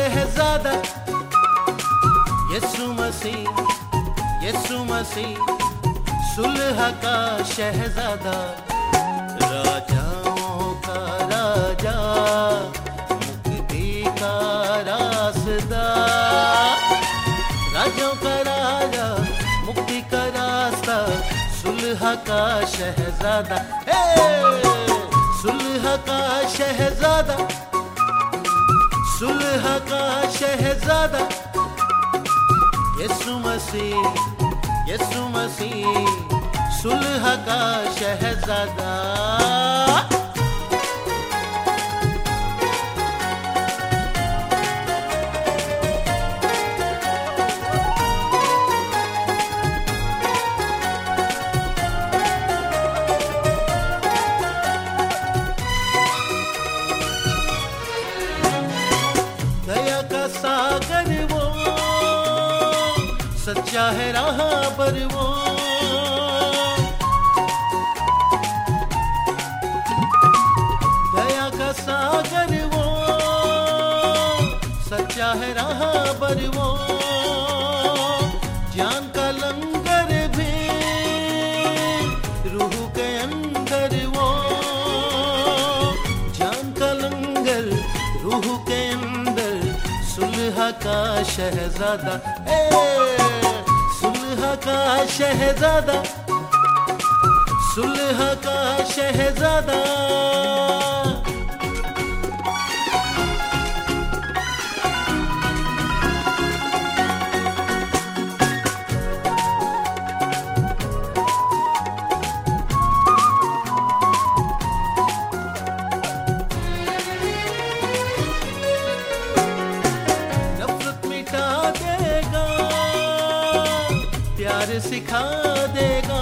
शहजादा, यीशु मसीह, यीशु मसीह, सुलह का शहजादा, राजाओं का राजा, मुक्ति का रास्ता, राजाओं का राजा, मुक्ति का रास्ता, सुलह का शहजादा, सुलह का शहजादा, सुलह का शहजादा, यीशु मसीह, यीशु मसीह, सुलह का शहजादा। दया का सागर वो, सच्चा है राह पर वो, दया का सागर वो, सच्चा है राह पर वो, ज्ञान का लंगर भी रूह के अंदर वो, ज्ञान का लंगर रूह के अंदर, सुलह का शहजादा, सुलह का शहजादा, सुलह का शहजादा। प्यार सिखा देगा,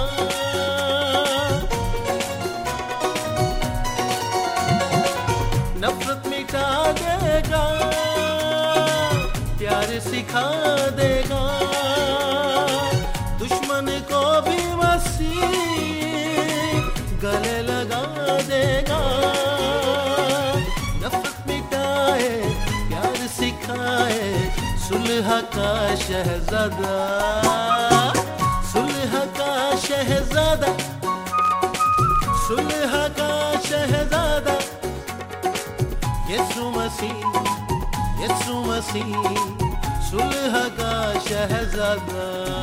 नफरत मिटा देगा, प्यार सिखा देगा, दुश्मन को भी मसीह गले लगा देगा, नफरत मिटाए, प्यार सिखाए, सुलह का शहजादा, सुलह का शहजादा, सुलह का शहजादा, यीशु मसीह, यीशु मसीह, सुलह का शहजादा।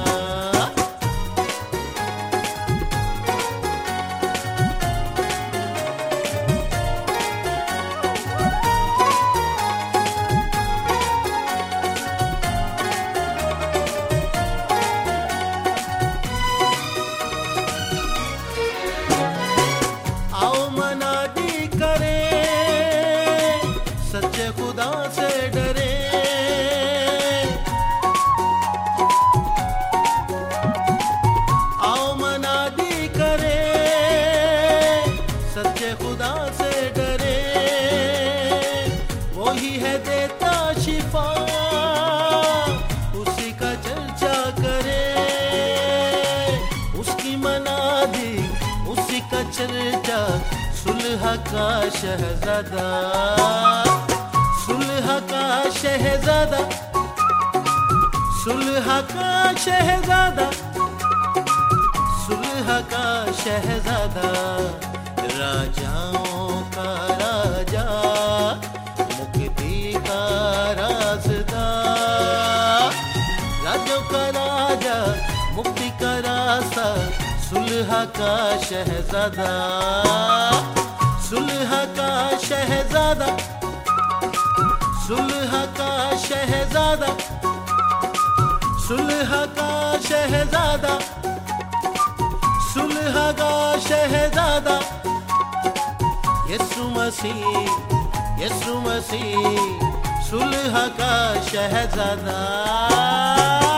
सच्चे खुदा से डरे, आओ मनादी करे, सच्चे खुदा से डरे, वही है देता शिफा, उसी का चर्चा करे, उसकी मनादी, उसी का चर्चा, सुलह का शहजादा, सुलह का शहजादा, सुलह का शहजादा, सुलह का शहजादा, राजाओं का राजा, मुक्ति का रास्ता, राजाओं का राजा, मुक्ति का रास्ता, सुलह का शहजादा, सुलह का शहजादा, सुलह का शहजादा, सुलह का शहजादा, सुलह का शहजादा, यीशु मसीह, यीशु मसीह, सुलह का शहजादा।